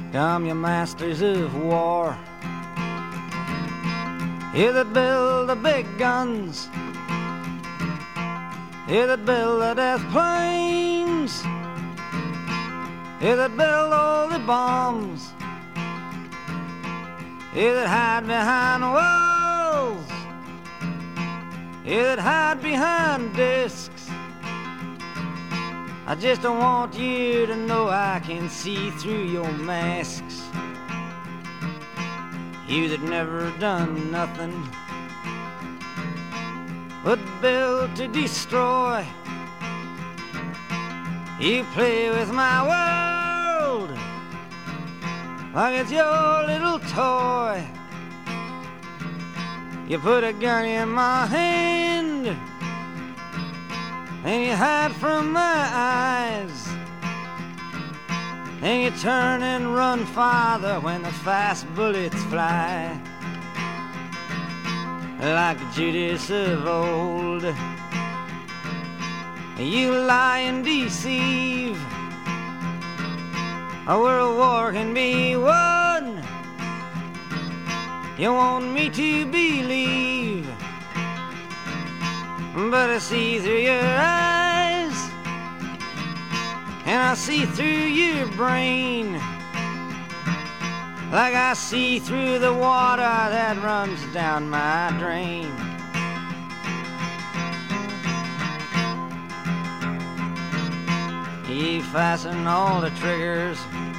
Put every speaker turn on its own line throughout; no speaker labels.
Come, you masters of war, you that build the big guns, you that build the death planes, you that build all the bombs, you that hide behind walls, you that hide behind discs. I just don't want you to know I can see through your masks. You that never done nothing but build to destroy. You play with my world like it's your little toy. You put a gun in my hand and you hide from my eyes, and you turn and run farther when the fast bullets fly. Like Judas of old, you lie and deceive. A world war can be won, you want me to believe, but I see through your eyes, and I see through your brain, like I see through the water that runs down my drain. You fasten all the triggers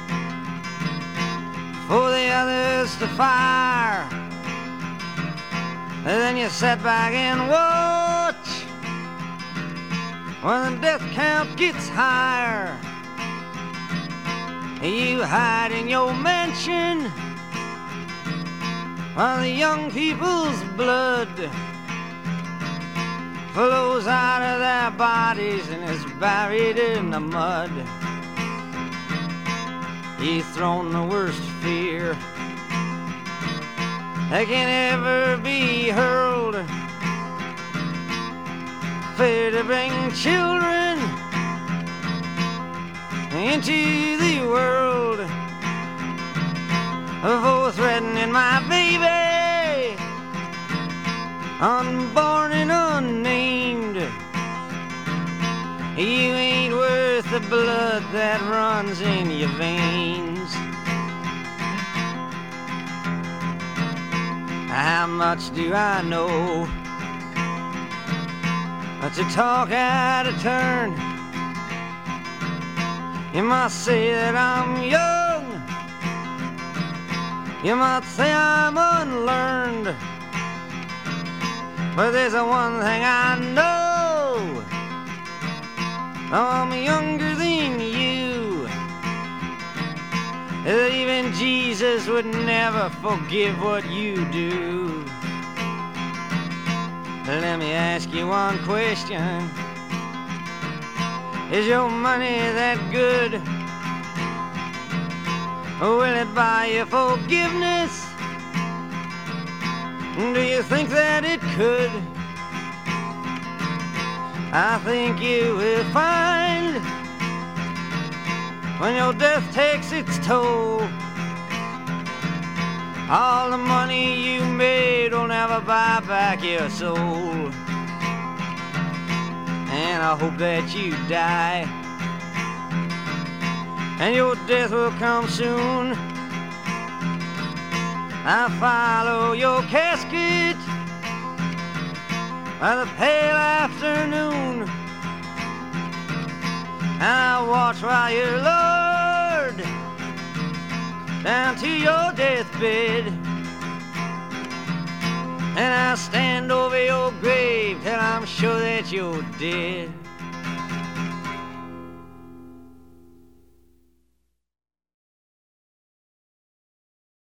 for the others to fire, and then you sit back and watch when the death count gets higher. You hide in your mansion while the young people's blood flows out of their bodies and is buried in the mud. You've thrown the worst fear that can ever be hurled, fear to bring children into the world, for threatening my baby, unborn and unnamed. You ain't worth the blood that runs in your veins. How much do I know to talk out of turn? You might say that I'm young, you might say I'm unlearned, but there's one thing I know, I'm younger than you, that even Jesus would never forgive what you do. Let me ask you one question. Is your money that good? Will it buy you forgiveness? Do you think that it could? I think you will find when your death takes its toll, all the money you made will never buy back your soul. And I hope that you die, and your death will come soon. I follow your casket by the pale afternoon, and I watch while you're lowered down to your deathbed, and I stand over your grave till I'm sure that you're dead.